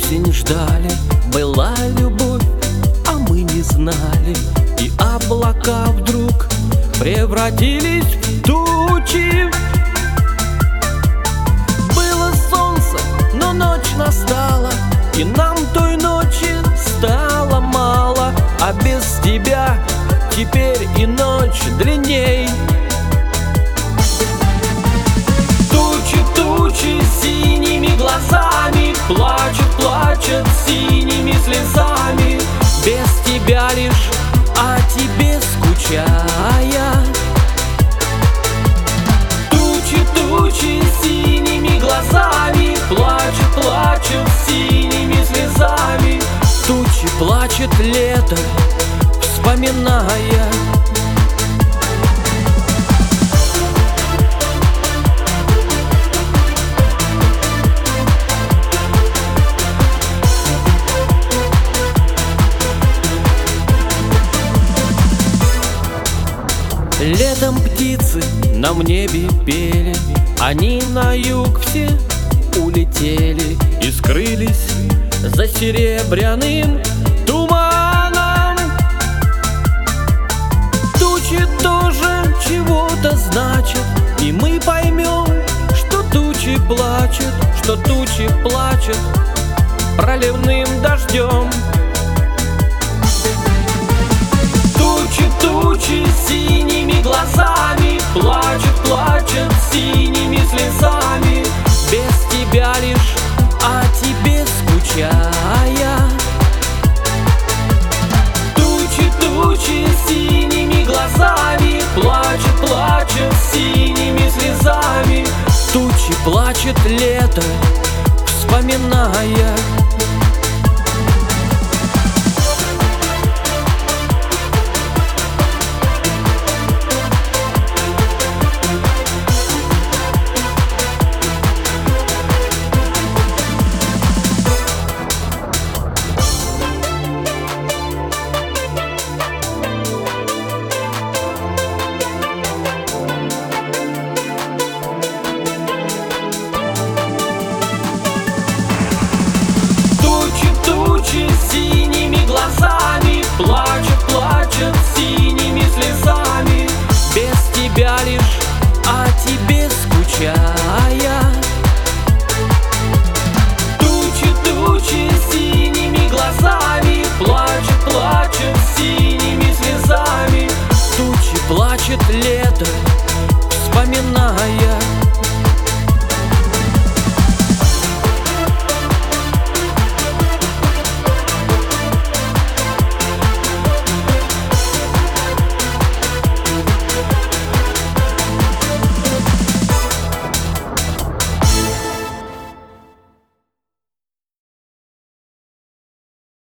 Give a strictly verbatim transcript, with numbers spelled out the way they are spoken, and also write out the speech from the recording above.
Осень ждали, была любовь, а мы не знали. И облака вдруг превратились в тучи. Было солнце, но ночь настала, и нам той ночи стало мало. А без тебя теперь и ночь длинней. Тучи, тучи синими глазами плачут, плачут синими слезами. Без тебя лишь, о тебе скучая. Тучи, тучи синими глазами плачут, плачут синими слезами. Тучи плачет лето, вспоминая. Летом птицы нам в небе пели, они на юг все улетели и скрылись за серебряным туманом. Тучи тоже чего-то значат, и мы поймем, что тучи плачут, что тучи плачут проливным дождем. Тучи, тучи синими глазами плачут, плачут синими слезами. Без тебя лишь, о тебе скучая. Тучи, тучи синими глазами плачут, плачут синими слезами. Тучи плачет лето, вспоминая. Синими глазами плачут, плачут синими слезами. Без тебя лишь, о тебе скучая. Тучи, тучи синими глазами плачут, плачут синими слезами. Тучи плачет лето, вспоминая.